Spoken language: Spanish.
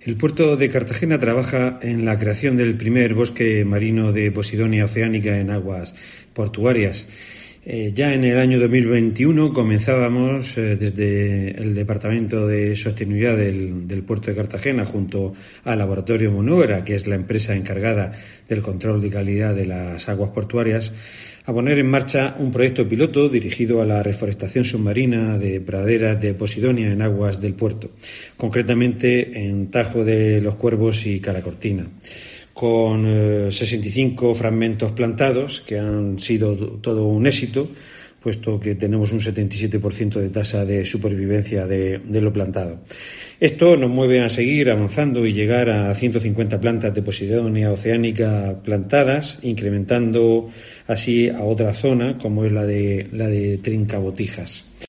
El puerto de Cartagena trabaja en la creación del primer bosque marino de Posidonia oceanica en aguas portuarias. Ya en el año 2021 comenzábamos desde el Departamento de Sostenibilidad del Puerto de Cartagena junto al Laboratorio Monubera, que es la empresa encargada del control de calidad de las aguas portuarias, a poner en marcha un proyecto piloto dirigido a la reforestación submarina de praderas de Posidonia en aguas del puerto, concretamente en Tajo de los Cuervos y Calacortina, con 65 fragmentos plantados que han sido todo un éxito, puesto que tenemos un 77% de tasa de supervivencia de lo plantado. Esto nos mueve a seguir avanzando y llegar a 150 plantas de Posidonia oceanica plantadas, incrementando así a otra zona como es la de Trincabotijas.